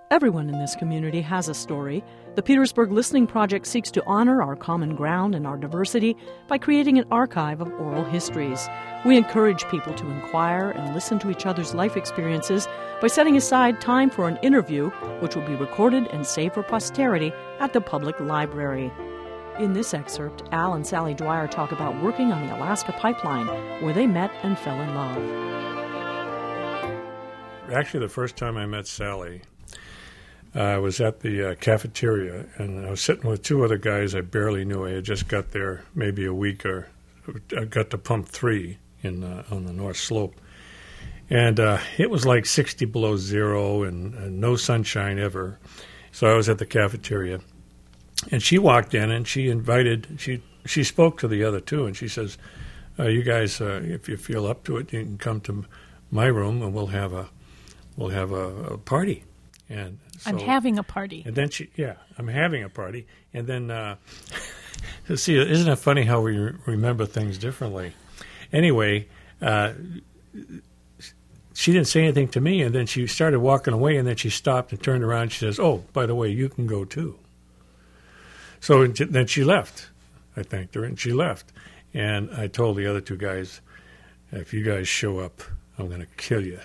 Everyone in this community has a story. The Petersburg Listening Project seeks to honor our common ground and our diversity by creating an archive of oral histories. We encourage people to inquire and listen to each other's life experiences by setting aside time for an interview, which will be recorded and saved for posterity at the public library. In this excerpt, Al and Sally Dwyer talk about working on the Alaska Pipeline, where they met and fell in love. Actually, the first time I met Sally, I was at the cafeteria, and I was sitting with two other guys I barely knew. I had just got there maybe a week, or I got to Pump 3 on the North Slope. And it was like 60 below zero and no sunshine ever. So I was at the cafeteria. And she walked in, and she spoke to the other two, and she says, you guys, if you feel up to it, you can come to my room, and we'll have a party. And so, I'm having a party. And then I'm having a party. And then, see, isn't it funny how we remember things differently? Anyway, she didn't say anything to me, and then she started walking away, and then she stopped and turned around. And she says, "Oh, by the way, you can go too." So then she left. I thanked her, and she left. And I told the other two guys, if you guys show up, I'm going to kill you.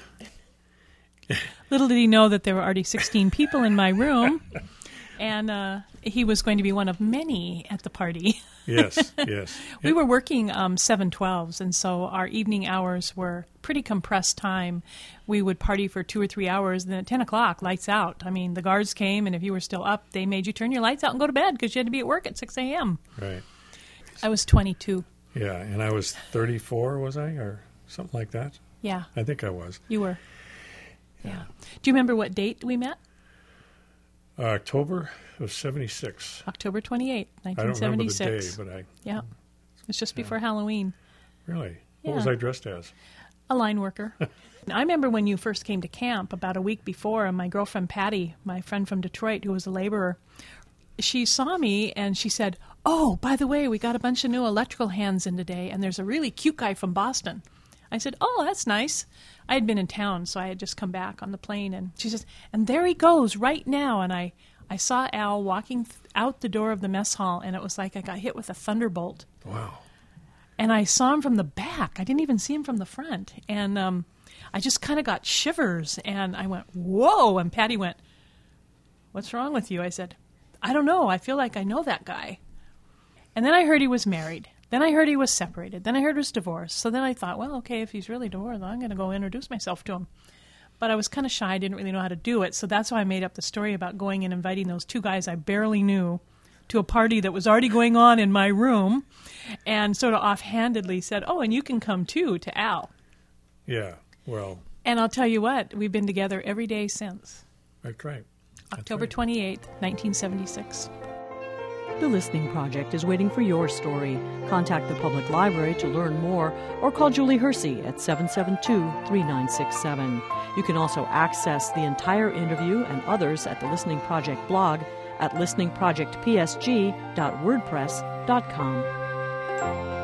Little did he know that there were already 16 people in my room, and he was going to be one of many at the party. Yes. We were working 7/12s, and so our evening hours were pretty compressed time. We would party for 2 or 3 hours, and then at 10 o'clock, lights out. I mean, the guards came, and if you were still up, they made you turn your lights out and go to bed because you had to be at work at 6 a.m. Right. I was 22. Yeah, and I was 34, was I, or something like that? Yeah. I think I was. You were. Yeah. Do you remember what date we met? October of 76. October 28, 1976. I don't remember the day, but Yeah. It's just before Halloween. Really? Yeah. What was I dressed as? A line worker. I remember when you first came to camp about a week before, and my girlfriend Patty, my friend from Detroit, who was a laborer, she saw me and she said, "Oh, by the way, we got a bunch of new electrical hands in today, and there's a really cute guy from Boston." I said, "Oh, that's nice." I had been in town, so I had just come back on the plane, and she says, "And there he goes right now." And I saw Al walking out the door of the mess hall, and it was like I got hit with a thunderbolt. Wow. And I saw him from the back. I didn't even see him from the front. And I just kind of got shivers, and I went, "Whoa!" And Patty went, "What's wrong with you?" I said, "I don't know. I feel like I know that guy." And then I heard he was married. Then I heard he was separated. Then I heard he was divorced. So then I thought, well, okay, if he's really divorced, I'm going to go introduce myself to him. But I was kind of shy. I didn't really know how to do it. So that's why I made up the story about going and inviting those two guys I barely knew to a party that was already going on in my room, and sort of offhandedly said, "Oh, and you can come too," to Al. Yeah, well. And I'll tell you what, we've been together every day since. That's right. October 28th, 1976. The Listening Project is waiting for your story. Contact the public library to learn more or call Julie Hersey at 772-3967. You can also access the entire interview and others at the Listening Project blog at listeningprojectpsg.wordpress.com.